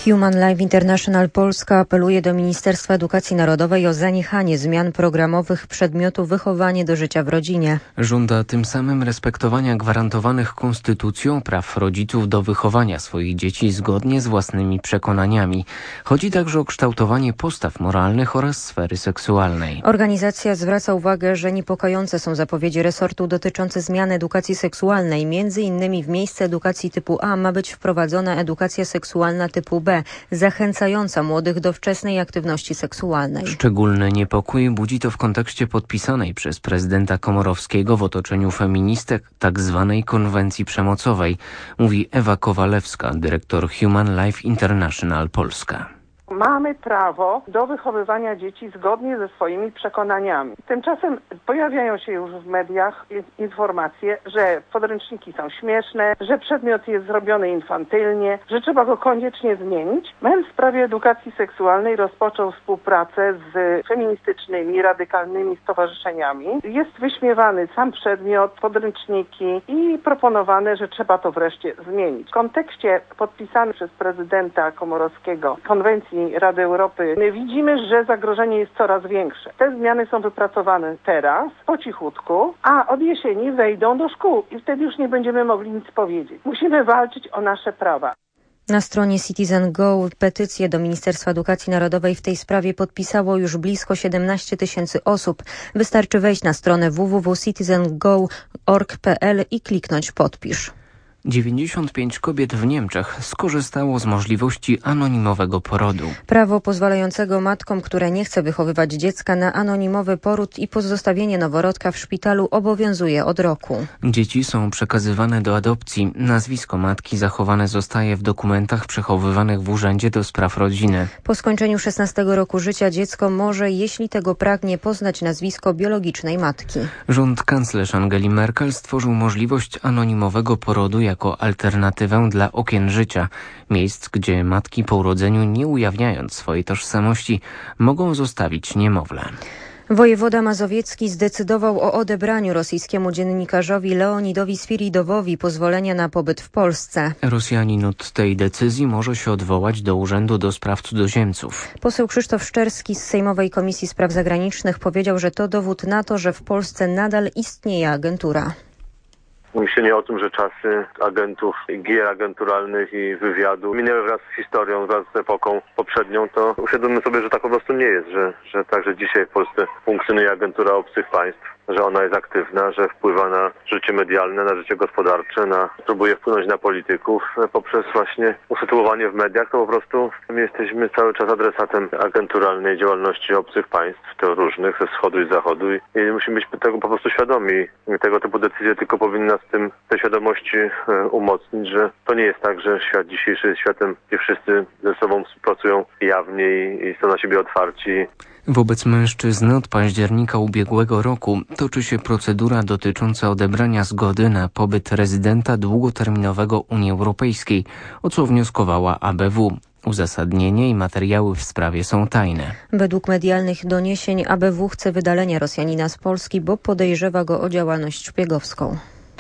Human Life International Polska apeluje do Ministerstwa Edukacji Narodowej o zaniechanie zmian programowych przedmiotu wychowanie do życia w rodzinie. Żąda tym samym respektowania gwarantowanych konstytucją praw rodziców do wychowania swoich dzieci zgodnie z własnymi przekonaniami. Chodzi także o kształtowanie postaw moralnych oraz sfery seksualnej. Organizacja zwraca uwagę, że niepokojące są zapowiedzi resortu dotyczące zmian edukacji seksualnej. Między innymi w miejsce edukacji typu A ma być wprowadzona edukacja seksualna typu B, zachęcająca młodych do wczesnej aktywności seksualnej. Szczególny niepokój budzi to w kontekście podpisanej przez prezydenta Komorowskiego w otoczeniu feministek tzw. konwencji przemocowej, mówi Ewa Kowalewska, dyrektor Human Life International Polska. Mamy prawo do wychowywania dzieci zgodnie ze swoimi przekonaniami. Tymczasem pojawiają się już w mediach informacje, że podręczniki są śmieszne, że przedmiot jest zrobiony infantylnie, że trzeba go koniecznie zmienić. MEN w sprawie edukacji seksualnej rozpoczął współpracę z feministycznymi, radykalnymi stowarzyszeniami. Jest wyśmiewany sam przedmiot, podręczniki i proponowane, że trzeba to wreszcie zmienić. W kontekście podpisanej przez prezydenta Komorowskiego konwencji Rady Europy widzimy, że zagrożenie jest coraz większe. Te zmiany są wypracowane teraz, po cichutku, a od jesieni wejdą do szkół i wtedy już nie będziemy mogli nic powiedzieć. Musimy walczyć o nasze prawa. Na stronie Citizen Go petycję do Ministerstwa Edukacji Narodowej w tej sprawie podpisało już blisko 17 tysięcy osób. Wystarczy wejść na stronę www.citizengo.org.pl i kliknąć podpisz. 95 kobiet w Niemczech skorzystało z możliwości anonimowego porodu. Prawo pozwalającego matkom, które nie chcą wychowywać dziecka na anonimowy poród i pozostawienie noworodka w szpitalu obowiązuje od roku. Dzieci są przekazywane do adopcji. Nazwisko matki zachowane zostaje w dokumentach przechowywanych w Urzędzie do Spraw Rodziny. Po skończeniu 16 roku życia dziecko może, jeśli tego pragnie, poznać nazwisko biologicznej matki. Rząd kanclerz Angeli Merkel stworzył możliwość anonimowego porodu jako alternatywę dla okien życia, miejsc, gdzie matki po urodzeniu, nie ujawniając swojej tożsamości, mogą zostawić niemowlę. Wojewoda mazowiecki zdecydował o odebraniu rosyjskiemu dziennikarzowi Leonidowi Swiridowowi pozwolenia na pobyt w Polsce. Rosjanin od tej decyzji może się odwołać do Urzędu do Spraw Cudzoziemców. Poseł Krzysztof Szczerski z Sejmowej Komisji Spraw Zagranicznych powiedział, że to dowód na to, że w Polsce nadal istnieje agentura. Myślenie o tym, że czasy agentów, gier agenturalnych i wywiadu minęły wraz z historią, wraz z epoką poprzednią, to uświadommy sobie, że tak po prostu nie jest, że także dzisiaj w Polsce funkcjonuje agentura obcych państw, że ona jest aktywna, że wpływa na życie medialne, na życie gospodarcze, próbuje wpłynąć na polityków poprzez właśnie usytuowanie w mediach. To po prostu my jesteśmy cały czas adresatem agenturalnej działalności obcych państw, to różnych, ze wschodu i zachodu i musimy być tego po prostu świadomi. Tego typu decyzje tylko powinny nas tej świadomości umocnić, że to nie jest tak, że świat dzisiejszy jest światem, gdzie wszyscy ze sobą współpracują jawnie i są na siebie otwarci. Wobec mężczyzny od października ubiegłego roku toczy się procedura dotycząca odebrania zgody na pobyt rezydenta długoterminowego Unii Europejskiej, o co wnioskowała ABW. Uzasadnienie i materiały w sprawie są tajne. Według medialnych doniesień ABW chce wydalenia Rosjanina z Polski, bo podejrzewa go o działalność szpiegowską.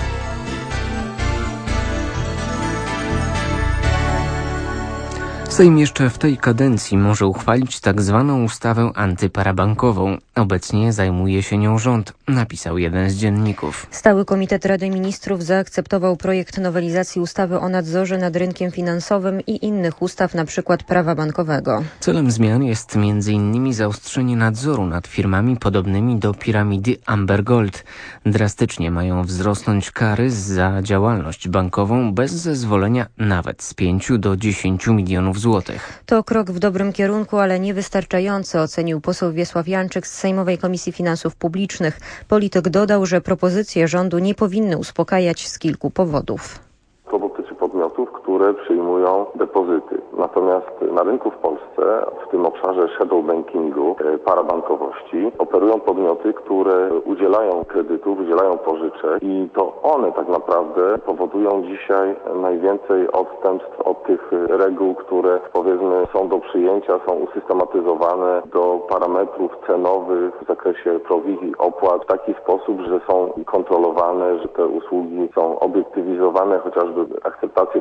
Sejm jeszcze w tej kadencji może uchwalić tak zwaną ustawę antyparabankową. Obecnie zajmuje się nią rząd, napisał jeden z dzienników. Stały Komitet Rady Ministrów zaakceptował projekt nowelizacji ustawy o nadzorze nad rynkiem finansowym i innych ustaw, np. prawa bankowego. Celem zmian jest m.in. zaostrzenie nadzoru nad firmami podobnymi do piramidy Amber Gold. Drastycznie mają wzrosnąć kary za działalność bankową bez zezwolenia nawet z 5 do 10 milionów złotych. To krok w dobrym kierunku, ale niewystarczający, ocenił poseł Wiesław Janczyk z Sejmowej Komisji Finansów Publicznych. Polityk dodał, że propozycje rządu nie powinny uspokajać z kilku powodów. To dotyczy podmiotów, które przyjmują depozyty. Natomiast na rynku w Polsce, w tym obszarze shadow bankingu, parabankowości, operują podmioty, które udzielają kredytów, udzielają pożyczek i to one tak naprawdę powodują dzisiaj najwięcej odstępstw od tych reguł, które powiedzmy są do przyjęcia, są usystematyzowane do parametrów cenowych w zakresie prowizji, opłat w taki sposób, że są kontrolowane, że te usługi są obiektywizowane, chociażby akceptacje przez Komisję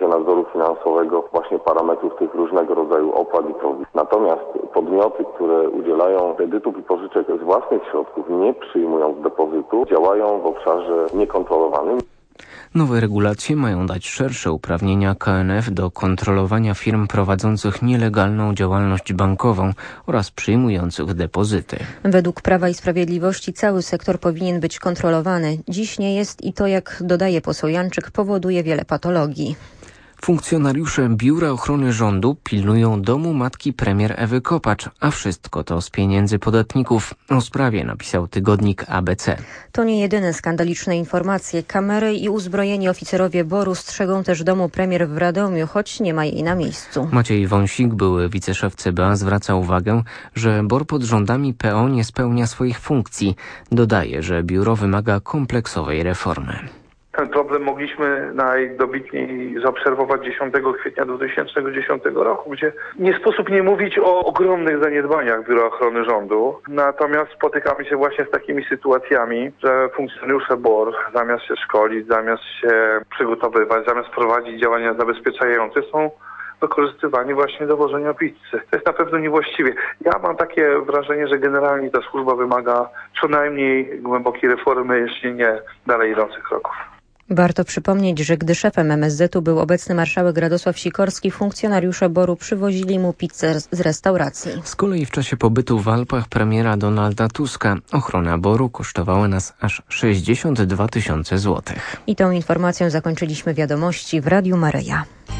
nadzoru finansowego właśnie parametrów tych różnego rodzaju opłat i prowizji. Natomiast podmioty, które udzielają kredytów i pożyczek z własnych środków, nie przyjmując depozytu, działają w obszarze niekontrolowanym. Nowe regulacje mają dać szersze uprawnienia KNF do kontrolowania firm prowadzących nielegalną działalność bankową oraz przyjmujących depozyty. Według Prawa i Sprawiedliwości cały sektor powinien być kontrolowany. Dziś nie jest i to, jak dodaje poseł Janczyk, powoduje wiele patologii. Funkcjonariusze Biura Ochrony Rządu pilnują domu matki premier Ewy Kopacz, a wszystko to z pieniędzy podatników. O sprawie napisał tygodnik ABC. To nie jedyne skandaliczne informacje. Kamery i uzbrojeni oficerowie BOR-u strzegą też domu premier w Radomiu, choć nie ma jej na miejscu. Maciej Wąsik, były wiceszef CBA, zwraca uwagę, że BOR pod rządami PO nie spełnia swoich funkcji. Dodaje, że biuro wymaga kompleksowej reformy. Ten problem mogliśmy najdobitniej zaobserwować 10 kwietnia 2010 roku, gdzie nie sposób nie mówić o ogromnych zaniedbaniach Biura Ochrony Rządu. Natomiast spotykamy się właśnie z takimi sytuacjami, że funkcjonariusze BOR zamiast się szkolić, zamiast się przygotowywać, zamiast prowadzić działania zabezpieczające, są wykorzystywani właśnie do wożenia pizzy. To jest na pewno niewłaściwie. Ja mam takie wrażenie, że generalnie ta służba wymaga co najmniej głębokiej reformy, jeśli nie dalej idących kroków. Warto przypomnieć, że gdy szefem MSZ-u był obecny marszałek Radosław Sikorski, funkcjonariusze BOR-u przywozili mu pizzę z restauracji. Z kolei w czasie pobytu w Alpach premiera Donalda Tuska ochrona BOR-u kosztowała nas aż 62 000 złotych. I tą informacją zakończyliśmy wiadomości w Radiu Maryja.